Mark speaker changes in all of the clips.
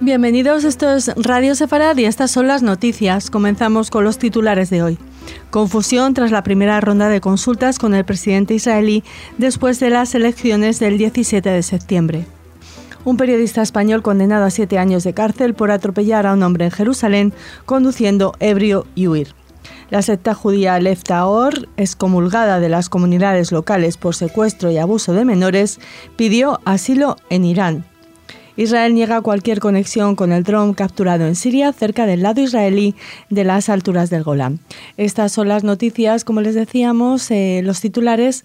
Speaker 1: Bienvenidos, esto es Radio Sefarad y estas son las noticias. Comenzamos con los titulares de hoy. Confusión tras la primera ronda de consultas con el presidente israelí después de las elecciones del 17 de septiembre. Un periodista español condenado a 7 años de cárcel por atropellar a un hombre en Jerusalén conduciendo ebrio y huir. La secta judía Lev Tahor, excomulgada de las comunidades locales por secuestro y abuso de menores, pidió asilo en Irán. Israel niega cualquier conexión con el dron capturado en Siria cerca del lado israelí de las alturas del Golán. Estas son las noticias, como les decíamos, los titulares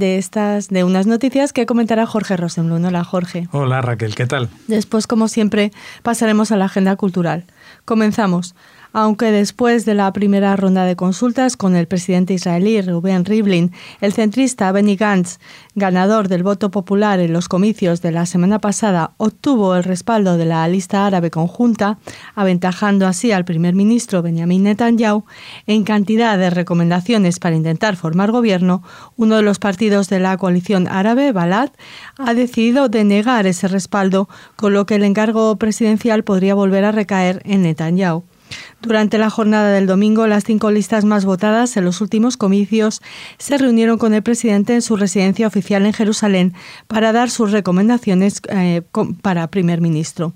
Speaker 1: de unas noticias que comentará Jorge Rosenblum. Hola, Jorge.
Speaker 2: Hola, Raquel, ¿qué tal?
Speaker 1: Después, como siempre, pasaremos a la agenda cultural. Comenzamos. Aunque después de la primera ronda de consultas con el presidente israelí Reuven Rivlin, el centrista Benny Gantz, ganador del voto popular en los comicios de la semana pasada, obtuvo el respaldo de la lista árabe conjunta, aventajando así al primer ministro Benjamin Netanyahu en cantidad de recomendaciones para intentar formar gobierno, uno de los partidos de la coalición árabe, Balad, ha decidido denegar ese respaldo, con lo que el encargo presidencial podría volver a recaer en Netanyahu. Durante la jornada del domingo, las 5 listas más votadas en los últimos comicios se reunieron con el presidente en su residencia oficial en Jerusalén para dar sus recomendaciones para primer ministro.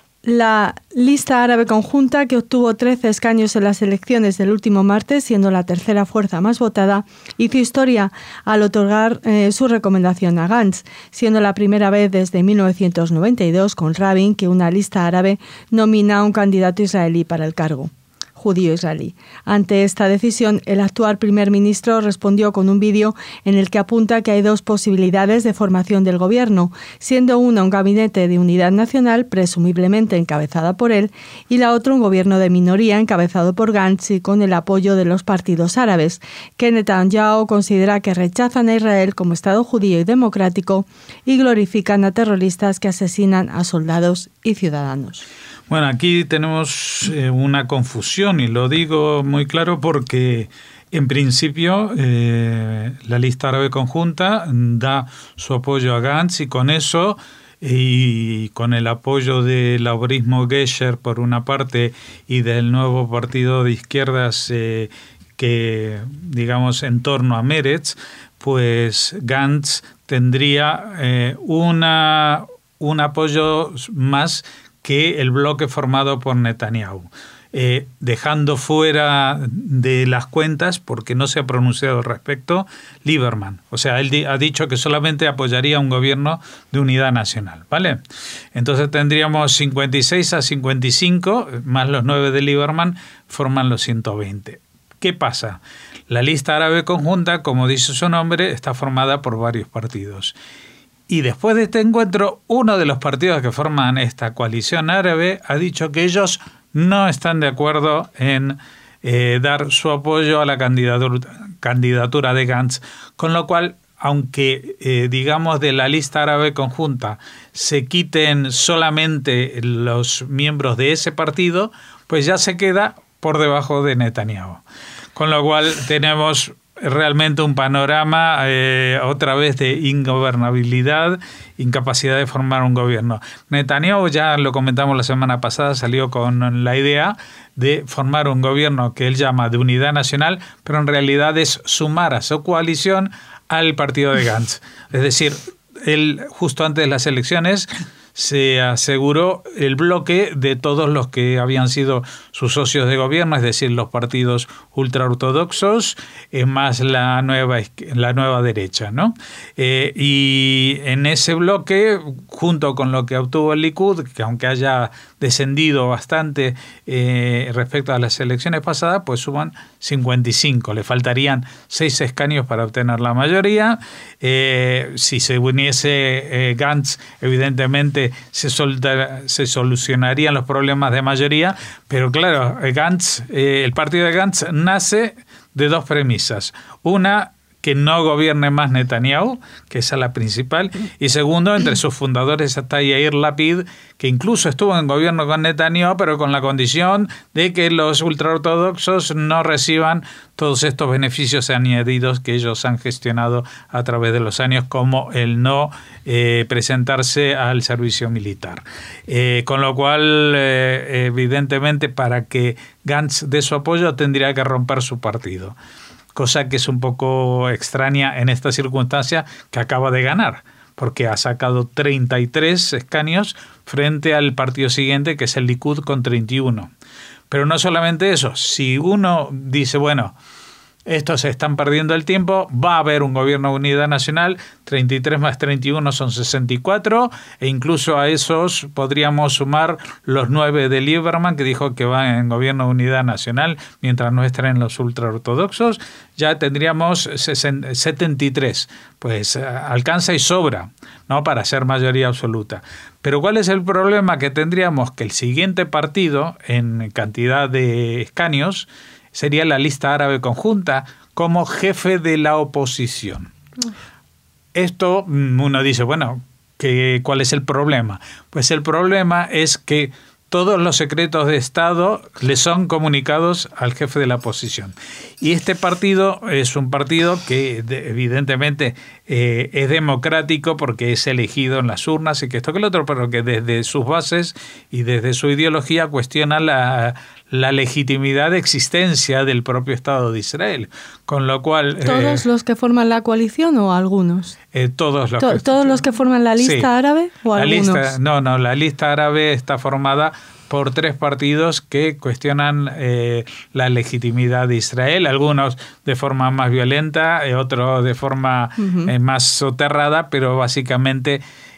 Speaker 1: La lista árabe conjunta, que obtuvo 13 escaños en las elecciones del último martes, siendo la tercera fuerza más votada, hizo historia al otorgar su recomendación a Gantz, siendo la primera vez desde 1992 con Rabin que una lista árabe nomina a un candidato israelí para el cargo. Judío israelí. Ante esta decisión, el actual primer ministro respondió con un vídeo en el que apunta que hay 2 posibilidades de formación del gobierno, siendo una un gabinete de unidad nacional, presumiblemente encabezada por él, y la otra un gobierno de minoría encabezado por Gantz y con el apoyo de los partidos árabes, que Netanyahu considera que rechazan a Israel como Estado judío y democrático y glorifican a terroristas que asesinan a soldados y ciudadanos.
Speaker 2: Bueno, aquí tenemos una confusión y lo digo muy claro porque en principio la lista árabe conjunta da su apoyo a Gantz y con eso y con el apoyo del laborismo Gesher por una parte y del nuevo partido de izquierdas que digamos en torno a Meretz, pues Gantz tendría un apoyo más que el bloque formado por Netanyahu, dejando fuera de las cuentas, porque no se ha pronunciado al respecto, Lieberman. O sea, él ha dicho que solamente apoyaría un gobierno de unidad nacional, ¿vale? Entonces tendríamos 56 a 55, más los 9 de Lieberman, forman los 120. ¿Qué pasa? La lista árabe conjunta, como dice su nombre, está formada por varios partidos. Y después de este encuentro, uno de los partidos que forman esta coalición árabe ha dicho que ellos no están de acuerdo en dar su apoyo a la candidatura de Gantz, con lo cual, aunque digamos de la lista árabe conjunta se quiten solamente los miembros de ese partido, pues ya se queda por debajo de Netanyahu. Con lo cual tenemos realmente un panorama otra vez de ingobernabilidad, incapacidad de formar un gobierno. Netanyahu, ya lo comentamos la semana pasada, salió con la idea de formar un gobierno que él llama de unidad nacional, pero en realidad es sumar a su coalición al partido de Gantz. Es decir, él justo antes de las elecciones se aseguró el bloque de todos los que habían sido sus socios de gobierno, es decir, los partidos ultraortodoxos, más la nueva derecha, ¿no? Y en ese bloque, junto con lo que obtuvo el Likud, que aunque haya descendido bastante respecto a las elecciones pasadas, pues suman 55. Le faltarían 6 escaños para obtener la mayoría. Si se uniese Gantz, evidentemente se solucionarían los problemas de mayoría, pero claro, el partido de Gantz nace de 2 premisas. Una, que no gobierne más Netanyahu, que esa es la principal, y segundo, entre sus fundadores está Yair Lapid, que incluso estuvo en gobierno con Netanyahu, pero con la condición de que los ultraortodoxos no reciban todos estos beneficios añadidos que ellos han gestionado a través de los años, como el no presentarse al servicio militar. Con lo cual, evidentemente, para que Gantz dé su apoyo, tendría que romper su partido. Cosa que es un poco extraña en esta circunstancia, que acaba de ganar, porque ha sacado 33 escaños frente al partido siguiente, que es el Likud, con 31. Pero no solamente eso, si uno dice, bueno, estos se están perdiendo el tiempo, va a haber un gobierno de unidad nacional, 33 más 31 son 64, e incluso a esos podríamos sumar los 9 de Lieberman, que dijo que va en gobierno de unidad nacional, mientras no estén los ultraortodoxos, ya tendríamos 73, pues alcanza y sobra, ¿no?, para ser mayoría absoluta. Pero ¿cuál es el problema? Que tendríamos que el siguiente partido, en cantidad de escaños, sería la lista árabe conjunta como jefe de la oposición. Esto uno dice, bueno, ¿cuál es el problema? Pues el problema es que todos los secretos de Estado le son comunicados al jefe de la oposición. Y este partido es un partido que evidentemente es democrático porque es elegido en las urnas y que esto que el otro, pero que desde sus bases y desde su ideología cuestiona la legitimidad de existencia del propio Estado de Israel. Con lo cual...
Speaker 1: ¿Todos los que forman la coalición o algunos?
Speaker 2: Todos los
Speaker 1: que forman la lista árabe o algunos.
Speaker 2: La lista árabe está formada por 3 partidos que cuestionan la legitimidad de Israel, algunos de forma más violenta, otros de forma más soterrada, pero básicamente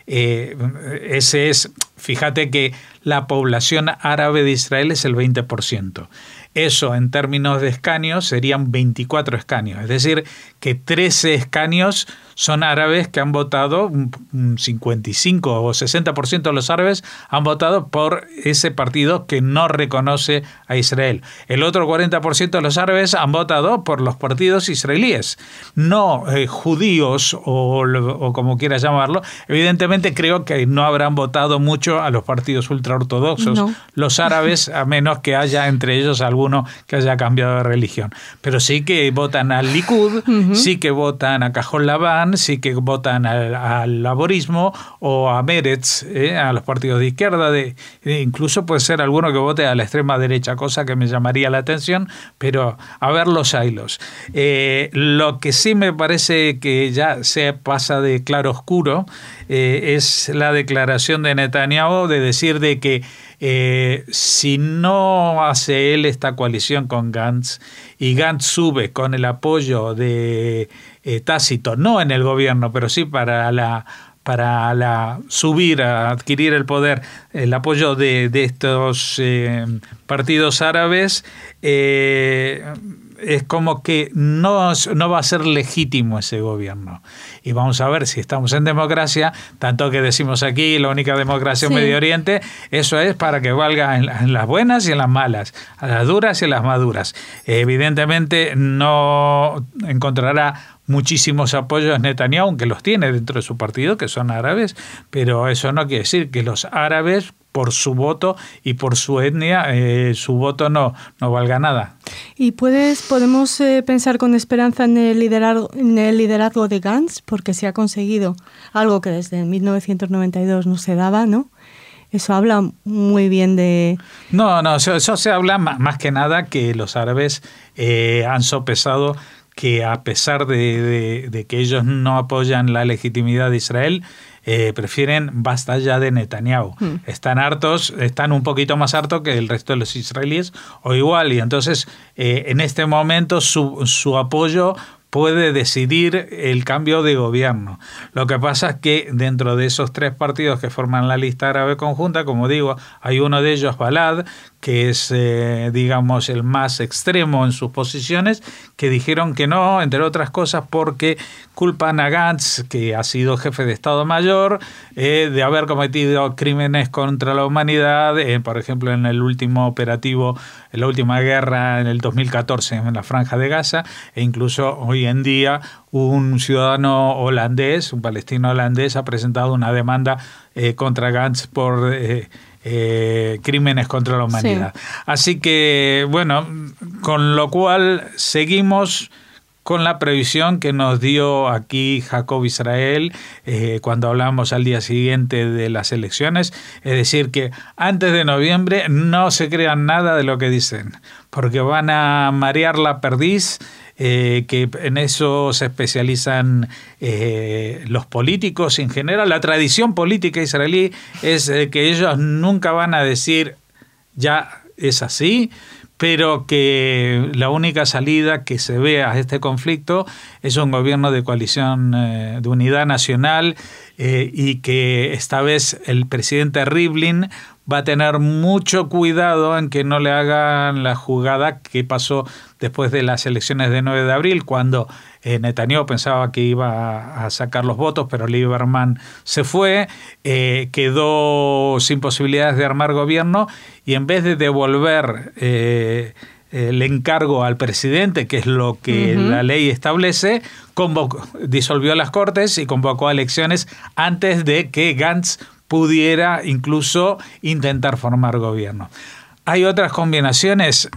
Speaker 2: ese es, fíjate que la población árabe de Israel es el 20%. Eso en términos de escaños serían 24 escaños, es decir, que 13 escaños son árabes que han votado, un 55 o 60% de los árabes han votado por ese partido que no reconoce a Israel. El otro 40% de los árabes han votado por los partidos israelíes, no judíos o como quieras llamarlo. Evidentemente creo que no habrán votado mucho a los partidos ultraortodoxos, no. Los árabes, a menos que haya entre ellos alguno que haya cambiado de religión. Pero sí que votan al Likud, sí que votan a Cajol Labán, sí que votan al laborismo o a Meretz, a los partidos de izquierda, incluso puede ser alguno que vote a la extrema derecha, cosa que me llamaría la atención, pero a ver los hilos. Lo que sí me parece que ya se pasa de claro oscuro es la declaración de Netanyahu de decir de que si no hace él esta coalición con Gantz y Gantz sube con el apoyo de Tácito, no en el gobierno, pero sí para subir a adquirir el poder, el apoyo de estos partidos árabes, es como que no va a ser legítimo ese gobierno. Y vamos a ver si estamos en democracia, tanto que decimos aquí la única democracia en Medio Oriente, eso es para que valga en las buenas y en las malas, a las duras y en las maduras. Evidentemente no encontrará muchísimos apoyos Netanyahu, aunque los tiene dentro de su partido, que son árabes, pero eso no quiere decir que los árabes, por su voto y por su etnia, su voto no valga nada.
Speaker 1: ¿Y podemos pensar con esperanza en el liderazgo de Gantz? Porque se ha conseguido algo que desde 1992 no se daba, ¿no? Eso habla muy bien de... No,
Speaker 2: eso se habla más que nada que los árabes han sopesado que a pesar de que ellos no apoyan la legitimidad de Israel, prefieren basta ya de Netanyahu. Están hartos, están un poquito más hartos que el resto de los israelíes o igual, y entonces en este momento su apoyo puede decidir el cambio de gobierno. Lo que pasa es que dentro de esos 3 partidos que forman la lista árabe conjunta, como digo, hay uno de ellos, Balad, que es, digamos, el más extremo en sus posiciones, que dijeron que no, entre otras cosas, porque culpan a Gantz, que ha sido jefe de Estado Mayor, de haber cometido crímenes contra la humanidad, por ejemplo, en el último operativo, en la última guerra, en el 2014, en la Franja de Gaza, e incluso hoy en día un ciudadano holandés, un palestino holandés, ha presentado una demanda contra Gantz por crímenes contra la humanidad. Sí. Así que, bueno, con lo cual seguimos con la previsión que nos dio aquí Jacob Israel cuando hablamos al día siguiente de las elecciones, es decir, que antes de noviembre no se crean nada de lo que dicen, porque van a marear la perdiz, que en eso se especializan los políticos en general. La tradición política israelí es que ellos nunca van a decir ya es así, pero que la única salida que se ve a este conflicto es un gobierno de coalición de unidad nacional, y que esta vez el presidente Rivlin va a tener mucho cuidado en que no le hagan la jugada que pasó después de las elecciones de 9 de abril, cuando Netanyahu pensaba que iba a sacar los votos, pero Lieberman se fue, quedó sin posibilidades de armar gobierno, y en vez de devolver el encargo al presidente, que es lo que la ley establece, disolvió las Cortes y convocó a elecciones antes de que Gantz pudiera incluso intentar formar gobierno. Hay otras combinaciones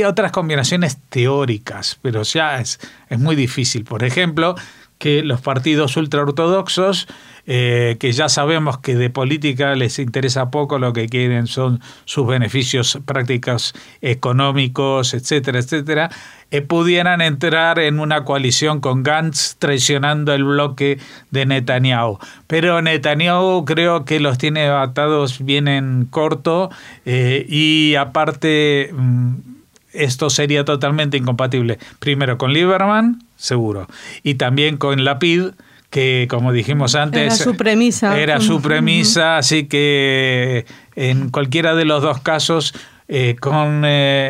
Speaker 2: teóricas, pero ya es muy difícil. Por ejemplo, que los partidos ultraortodoxos, que ya sabemos que de política les interesa poco, lo que quieren son sus beneficios prácticos económicos, etcétera, etcétera, pudieran entrar en una coalición con Gantz traicionando el bloque de Netanyahu. Pero Netanyahu creo que los tiene atados bien en corto, y aparte esto sería totalmente incompatible. Primero con Lieberman, seguro, y también con Lapid, que como dijimos antes era su premisa, así que en cualquiera de los dos casos, con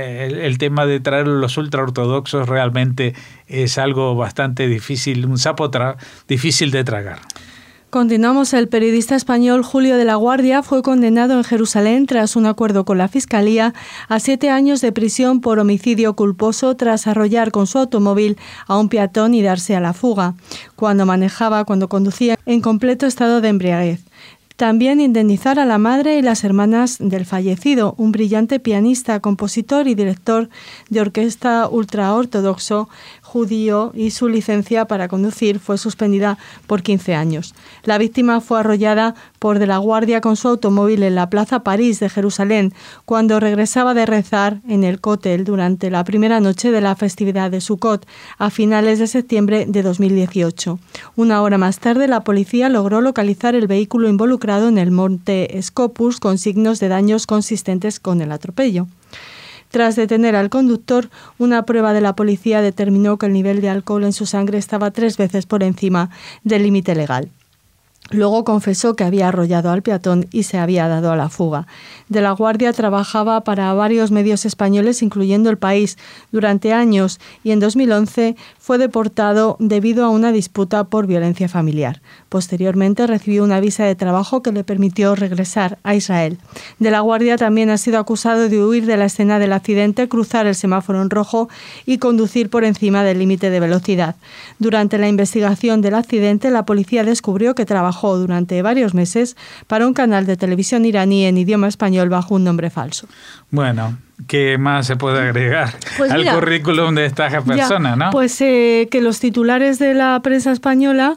Speaker 2: el tema de traer los ultraortodoxos, realmente es algo bastante difícil, un sapo difícil de tragar.
Speaker 1: Continuamos. El periodista español Julio de la Guardia fue condenado en Jerusalén tras un acuerdo con la Fiscalía a 7 años de prisión por homicidio culposo tras arrollar con su automóvil a un peatón y darse a la fuga cuando conducía en completo estado de embriaguez. También indemnizar a la madre y las hermanas del fallecido, un brillante pianista, compositor y director de orquesta ultraortodoxo judío, y su licencia para conducir fue suspendida por 15 años. La víctima fue arrollada por de la Guardia con su automóvil en la Plaza París de Jerusalén cuando regresaba de rezar en el Kotel durante la primera noche de la festividad de Sukkot a finales de septiembre de 2018. Una hora más tarde, la policía logró localizar el vehículo involucrado en el monte Scopus con signos de daños consistentes con el atropello. Tras detener al conductor, una prueba de la policía determinó que el nivel de alcohol en su sangre estaba 3 veces por encima del límite legal. Luego confesó que había arrollado al peatón y se había dado a la fuga. De la Guardia trabajaba para varios medios españoles, incluyendo El País, durante años, y en 2011 fue deportado debido a una disputa por violencia familiar. Posteriormente recibió una visa de trabajo que le permitió regresar a Israel. De la Guardia también ha sido acusado de huir de la escena del accidente, cruzar el semáforo en rojo y conducir por encima del límite de velocidad. Durante la investigación del accidente, la policía descubrió que trabajó durante varios meses para un canal de televisión iraní en idioma español bajo un nombre falso.
Speaker 2: Bueno, ¿qué más se puede agregar al currículum de esta persona, no?
Speaker 1: Pues que los titulares de la prensa española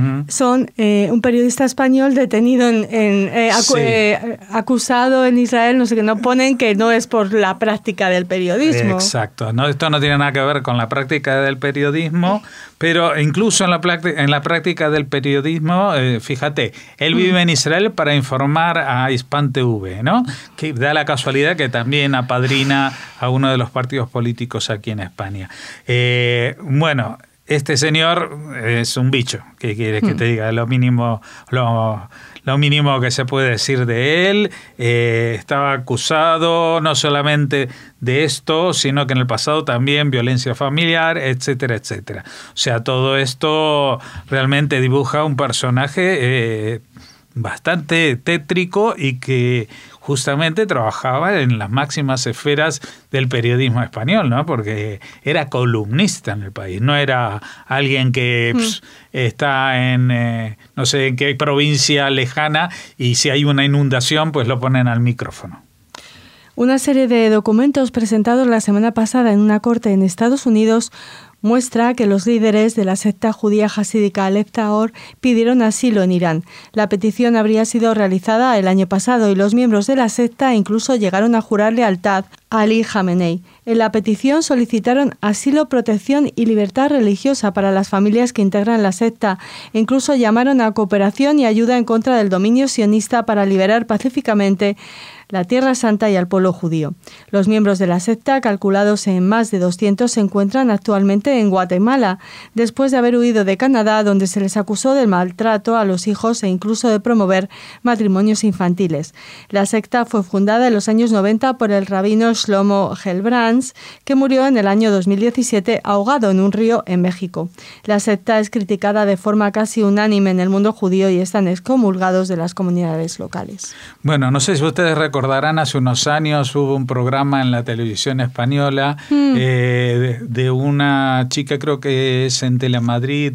Speaker 1: son un periodista español detenido acusado en Israel, no sé qué, no ponen que no es por la práctica del periodismo.
Speaker 2: Exacto, no, esto no tiene nada que ver con la práctica del periodismo, pero incluso en la práctica del periodismo, fíjate, él vive en Israel para informar a Hispan TV, ¿no? Que da la casualidad que también apadrina a uno de los partidos políticos aquí en España. este señor es un bicho. ¿Qué quieres que te diga? Lo mínimo que se puede decir de él. Estaba acusado no solamente de esto, sino que en el pasado también violencia familiar, etcétera, etcétera. O sea, todo esto realmente dibuja un personaje bastante tétrico y que justamente trabajaba en las máximas esferas del periodismo español, ¿no? Porque era columnista en el país, no era alguien que está en no sé en qué provincia lejana y si hay una inundación pues lo ponen al micrófono.
Speaker 1: Una serie de documentos presentados la semana pasada en una corte en Estados Unidos muestra que los líderes de la secta judía hasídica Aleph Tahor pidieron asilo en Irán. La petición habría sido realizada el año pasado y los miembros de la secta incluso llegaron a jurar lealtad a Ali Khamenei. En la petición solicitaron asilo, protección y libertad religiosa para las familias que integran la secta. Incluso llamaron a cooperación y ayuda en contra del dominio sionista para liberar pacíficamente la Tierra Santa y al pueblo judío. Los miembros de la secta, calculados en más de 200, se encuentran actualmente en Guatemala, después de haber huido de Canadá, donde se les acusó del maltrato a los hijos e incluso de promover matrimonios infantiles. La secta fue fundada en los años 90 por el rabino Shlomo Gelbrands, que murió en el año 2017 ahogado en un río en México. La secta es criticada de forma casi unánime en el mundo judío y están excomulgados de las comunidades locales.
Speaker 2: Bueno, no sé si ustedes recordarán, hace unos años hubo un programa en la televisión española de una chica, creo que es en Telemadrid,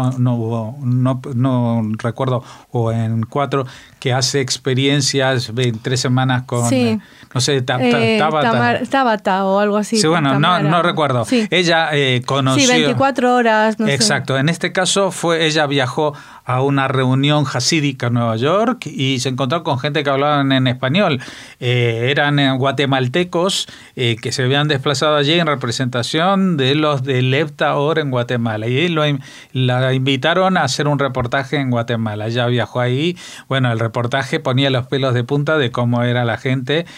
Speaker 2: no recuerdo, o en 4, que hace experiencias en 3 semanas con, no sé,
Speaker 1: Tabata o algo así.
Speaker 2: Sí, bueno, no recuerdo. Sí. Ella conoció...
Speaker 1: Sí, 24 horas, no
Speaker 2: Exacto.
Speaker 1: sé.
Speaker 2: En este caso ella viajó a una reunión hasídica en Nueva York y se encontró con gente que hablaban en español. Eran guatemaltecos que se habían desplazado allí en representación de los de Aleph Tahor en Guatemala. Y la invitaron a hacer un reportaje en Guatemala. Ella viajó ahí. Bueno, el reportaje ponía los pelos de punta de cómo era la gente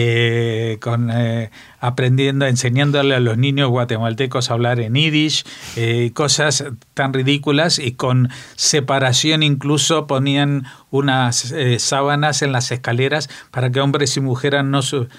Speaker 2: aprendiendo, enseñándole a los niños guatemaltecos a hablar en yiddish, cosas tan ridículas, y con separación incluso ponían unas sábanas en las escaleras para que hombres y mujeres no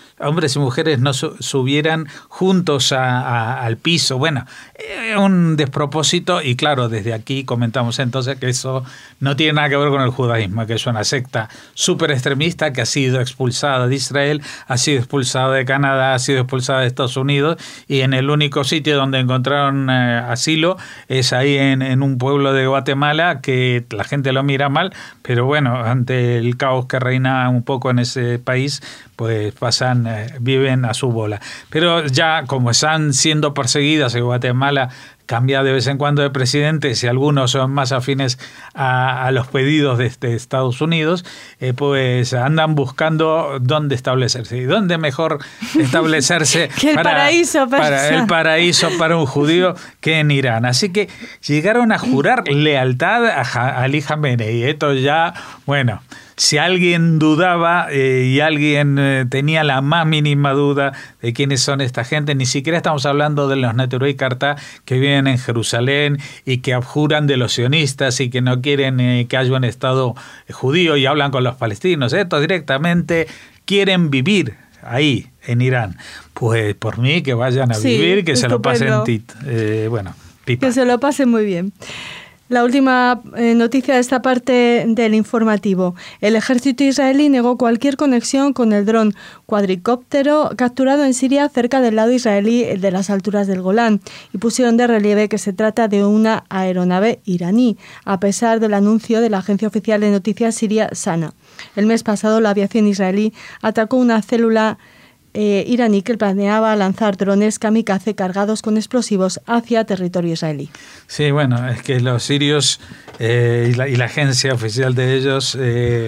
Speaker 2: subieran juntos al piso. Bueno, un despropósito, y claro, desde aquí comentamos entonces que eso no tiene nada que ver con el judaísmo, que es una secta súper extremista que ha sido expulsada de Israel, ha sido expulsada de Canadá, ha sido expulsada de Estados Unidos, y en el único sitio donde encontraron asilo es ahí en un pueblo de Guatemala, que la gente lo mira mal, pero bueno, ante el caos que reina un poco en ese país, pues viven a su bola. Pero ya como están siendo perseguidas en Guatemala, cambia de vez en cuando de presidentes y algunos son más afines a los pedidos de Estados Unidos, pues andan buscando dónde establecerse. ¿Y dónde mejor establecerse
Speaker 1: que el paraíso
Speaker 2: para un judío que en Irán? Así que llegaron a jurar lealtad a Ali Khamenei. Esto ya, bueno... Si alguien dudaba y alguien tenía la más mínima duda de quiénes son esta gente, ni siquiera estamos hablando de los Neturei Karta que viven en Jerusalén y que abjuran de los sionistas y que no quieren que haya un Estado judío y hablan con los palestinos. Estos directamente quieren vivir ahí, en Irán. Pues por mí que vayan a vivir, que estupendo. Se lo pasen pipa.
Speaker 1: Que se lo pasen muy bien. La última noticia de esta parte del informativo. El ejército israelí negó cualquier conexión con el dron cuadricóptero capturado en Siria cerca del lado israelí de las alturas del Golán, y pusieron de relieve que se trata de una aeronave iraní, a pesar del anuncio de la agencia oficial de noticias siria SANA. El mes pasado la aviación israelí atacó una célula iraní que planeaba lanzar drones kamikaze cargados con explosivos hacia territorio israelí.
Speaker 2: Sí, bueno, es que los sirios y la agencia oficial de ellos,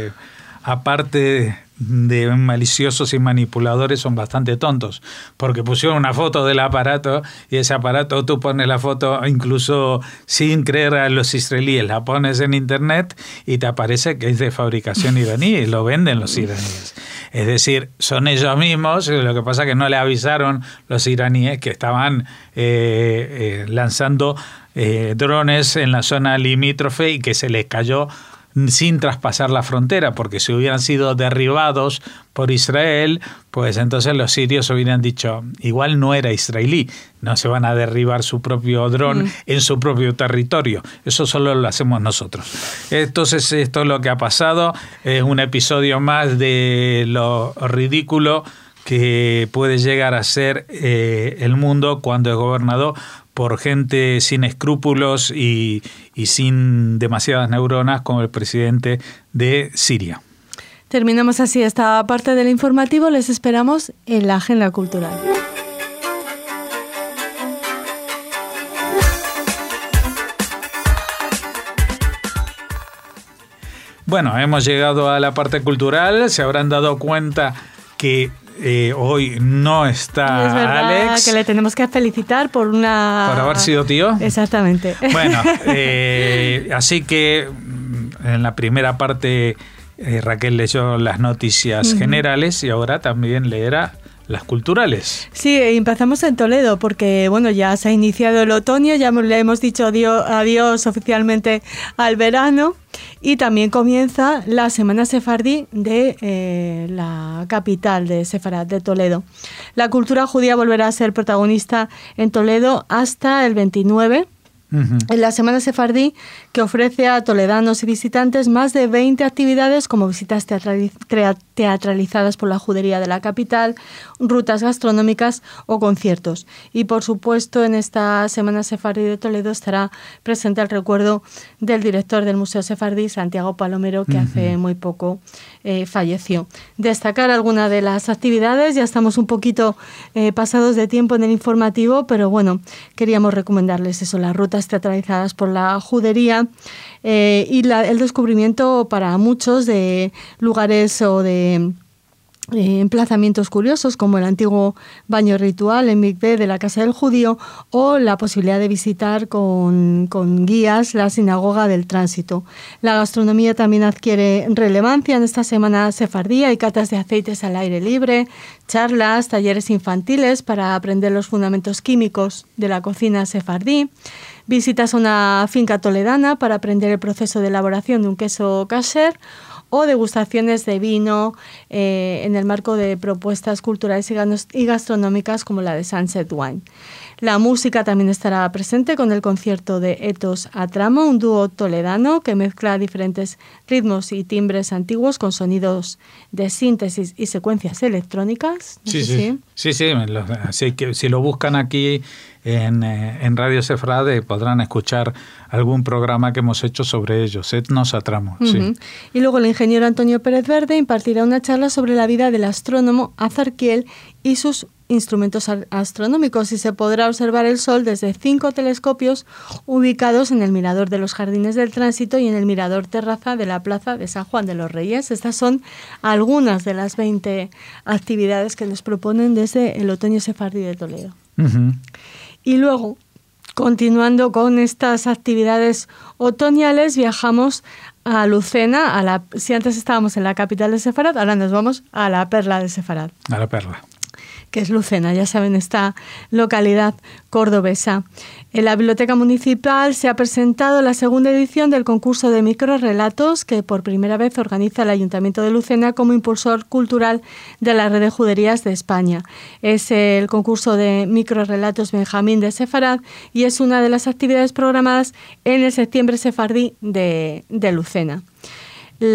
Speaker 2: aparte de maliciosos y manipuladores, son bastante tontos, porque pusieron una foto del aparato, y ese aparato tú pones la foto incluso sin creer a los israelíes, la pones en internet y te aparece que es de fabricación iraní y lo venden los iraníes. Es decir, son ellos mismos, lo que pasa es que no le avisaron los iraníes que estaban lanzando drones en la zona limítrofe y que se les cayó sin traspasar la frontera, porque si hubieran sido derribados por Israel, pues entonces los sirios hubieran dicho, igual no era israelí, no se van a derribar su propio dron en su propio territorio, eso solo lo hacemos nosotros. Entonces esto es lo que ha pasado, es un episodio más de lo ridículo que puede llegar a ser el mundo cuando es gobernado por gente sin escrúpulos y sin demasiadas neuronas como el presidente de Siria.
Speaker 1: Terminamos así esta parte del informativo. Les esperamos en la agenda cultural.
Speaker 2: Bueno, hemos llegado a la parte cultural. Se habrán dado cuenta que hoy no está
Speaker 1: es verdad,
Speaker 2: Alex.
Speaker 1: Que le tenemos que felicitar por
Speaker 2: haber sido tío.
Speaker 1: Exactamente.
Speaker 2: Bueno, así que en la primera parte Raquel leyó las noticias generales y ahora también leerá las culturales.
Speaker 1: Sí, empezamos en Toledo porque bueno, ya se ha iniciado el otoño, ya le hemos dicho adiós oficialmente al verano. Y también comienza la Semana Sefardí de la capital de Sefarad, de Toledo. La cultura judía volverá a ser protagonista en Toledo hasta el 29. En la Semana Sefardí, que ofrece a toledanos y visitantes más de 20 actividades como visitas teatralizadas por la judería de la capital, rutas gastronómicas o conciertos. Y por supuesto en esta Semana Sefardí de Toledo estará presente el recuerdo del director del Museo Sefardí, Santiago Palomero, que hace muy poco falleció. Destacar alguna de las actividades, ya estamos un poquito pasados de tiempo en el informativo, pero bueno, queríamos recomendarles eso, las rutas teatralizadas por la judería y el descubrimiento para muchos de lugares o de emplazamientos curiosos como el antiguo baño ritual en Mikvé de la Casa del Judío o la posibilidad de visitar con guías la sinagoga del tránsito. La gastronomía también adquiere relevancia en esta semana sefardí. Hay catas de aceites al aire libre, charlas, talleres infantiles para aprender los fundamentos químicos de la cocina sefardí, visitas a una finca toledana para aprender el proceso de elaboración de un queso kasher o degustaciones de vino en el marco de propuestas culturales y gastronómicas como la de Sunset Wine. La música también estará presente con el concierto de Ethos a Tramo, un dúo toledano que mezcla diferentes ritmos y timbres antiguos con sonidos de síntesis y secuencias electrónicas.
Speaker 2: Sí. Así que si lo buscan aquí en Radio Sefrad podrán escuchar algún programa que hemos hecho sobre ellos, Ethos a Tramo. Sí.
Speaker 1: Y luego el ingeniero Antonio Pérez Verde impartirá una charla sobre la vida del astrónomo Azarquiel y sus instrumentos astronómicos, y se podrá observar el Sol desde 5 telescopios ubicados en el Mirador de los Jardines del Tránsito y en el Mirador Terraza de la Plaza de San Juan de los Reyes. Estas son algunas de las 20 actividades que nos proponen desde el Otoño Sefardí de Toledo. Y luego, continuando con estas actividades otoñales, viajamos a Lucena. Si antes estábamos en la capital de Sefarad, ahora nos vamos a la perla de Sefarad.
Speaker 2: A la perla.
Speaker 1: Que es Lucena, ya saben, esta localidad cordobesa. En la Biblioteca Municipal se ha presentado la segunda edición del concurso de microrrelatos que por primera vez organiza el Ayuntamiento de Lucena como impulsor cultural de la Red de Juderías de España. Es el concurso de microrrelatos Benjamín de Sefarad y es una de las actividades programadas en el septiembre sefardí de Lucena. El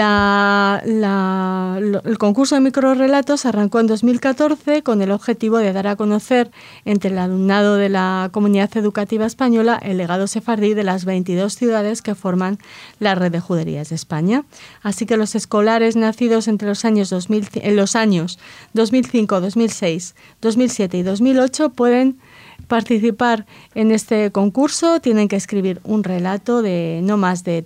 Speaker 1: concurso de microrrelatos arrancó en 2014 con el objetivo de dar a conocer entre el alumnado de la comunidad educativa española el legado sefardí de las 22 ciudades que forman la Red de Juderías de España. Así que los escolares nacidos entre los años 2005, 2006, 2007 y 2008 pueden participar en este concurso. Tienen que escribir un relato de no más de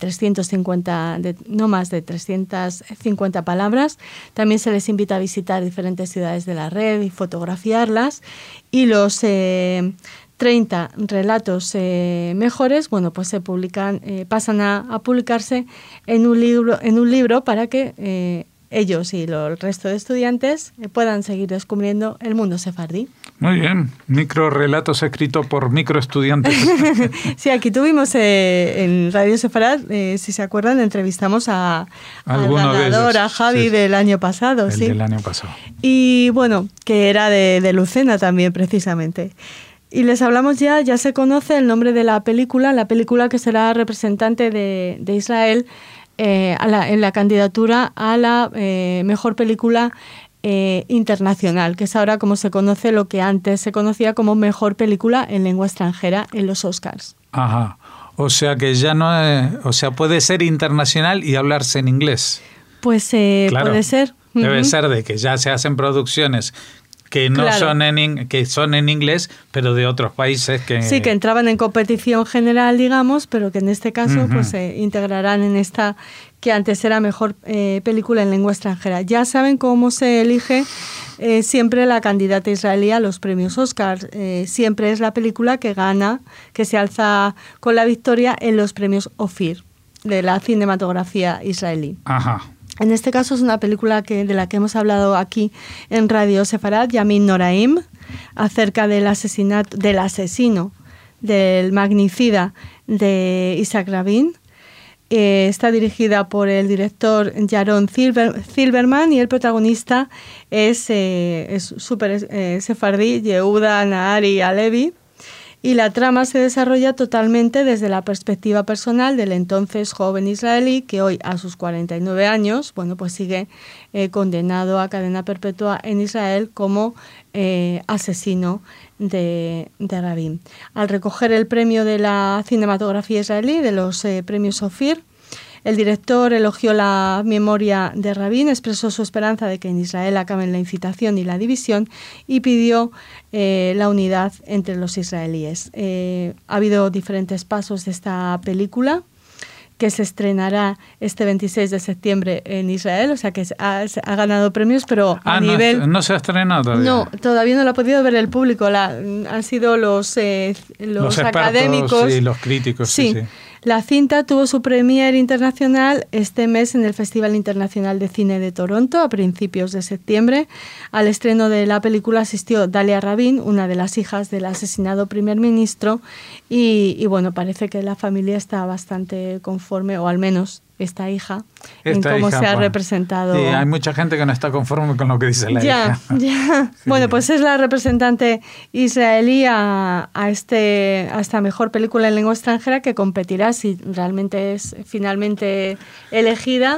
Speaker 1: 350 palabras. También se les invita a visitar diferentes ciudades de la red y fotografiarlas. Y los 30 relatos mejores, bueno, pues pasan a publicarse en un libro para que ellos y el resto de estudiantes puedan seguir descubriendo el mundo sefardí.
Speaker 2: Muy bien, microrelatos escritos por microestudiantes.
Speaker 1: Sí, aquí tuvimos en Radio Sefarad, si se acuerdan, entrevistamos al ganador, a Javi, sí, del año pasado.
Speaker 2: Sí, del año pasado.
Speaker 1: Y bueno, que era de Lucena también, precisamente. Y les hablamos ya se conoce el nombre de la película que será representante de Israel en la candidatura a la mejor película internacional, que es ahora como se conoce lo que antes se conocía como mejor película en lengua extranjera en los Oscars.
Speaker 2: Ajá. O sea que ya no puede ser internacional y hablarse en inglés.
Speaker 1: Pues
Speaker 2: claro,
Speaker 1: puede ser.
Speaker 2: Debe ser de que ya se hacen producciones que no son que son en inglés, pero de otros países que...
Speaker 1: Sí, que entraban en competición general, digamos, pero que en este caso pues se integrarán en esta que antes era mejor película en lengua extranjera. Ya saben cómo se elige siempre la candidata israelí a los premios Oscar. Siempre es la película que gana, que se alza con la victoria en los premios Ophir de la cinematografía israelí.
Speaker 2: Ajá.
Speaker 1: En este caso es una película de la que hemos hablado aquí en Radio Sefarad, Yamin Noraim, acerca del asesino, del magnicida de Isaac Rabin. Está dirigida por el director Yaron Zilberman y el protagonista es súper sefardí, Yehuda Nahari Alevi. Y la trama se desarrolla totalmente desde la perspectiva personal del entonces joven israelí que hoy, a sus 49 años, pues sigue condenado a cadena perpetua en Israel como asesino de Rabin. Al recoger el premio de la cinematografía israelí, de los premios Ophir, el director elogió la memoria de Rabin, expresó su esperanza de que en Israel acaben la incitación y la división y pidió la unidad entre los israelíes. Ha habido diferentes pasos de esta película que se estrenará este 26 de septiembre en Israel, o sea que ha ganado premios, pero a nivel...
Speaker 2: No se ha estrenado todavía.
Speaker 1: No, todavía no lo ha podido ver el público, han sido los académicos
Speaker 2: y los críticos. Sí.
Speaker 1: La cinta tuvo su premier internacional este mes en el Festival Internacional de Cine de Toronto a principios de septiembre. Al estreno de la película asistió Dalia Rabin, una de las hijas del asesinado primer ministro, y parece que la familia está bastante conforme, o al menos esta hija, en cómo se ha representado.
Speaker 2: Sí, hay mucha gente que no está conforme con lo que dice la hija.
Speaker 1: Ya. Sí. Bueno, pues es la representante israelí a esta mejor película en lengua extranjera que competirá, si realmente es finalmente elegida,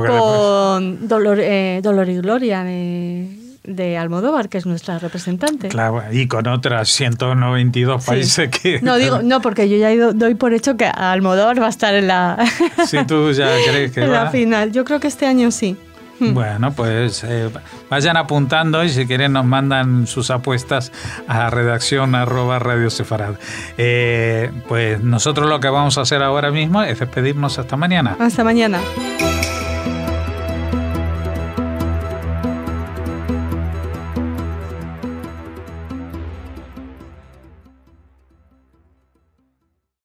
Speaker 1: con Dolor y Gloria de Almodóvar, que es nuestra representante.
Speaker 2: Claro, y con otras 192 países que...
Speaker 1: No, porque yo ya doy por hecho que Almodóvar va a estar en la...
Speaker 2: Sí, tú ya crees que
Speaker 1: en la final. Yo creo que este año sí.
Speaker 2: Bueno, pues vayan apuntando y si quieren nos mandan sus apuestas a redacción@Radio Sefarad. Pues nosotros lo que vamos a hacer ahora mismo es despedirnos hasta mañana.
Speaker 1: Hasta mañana.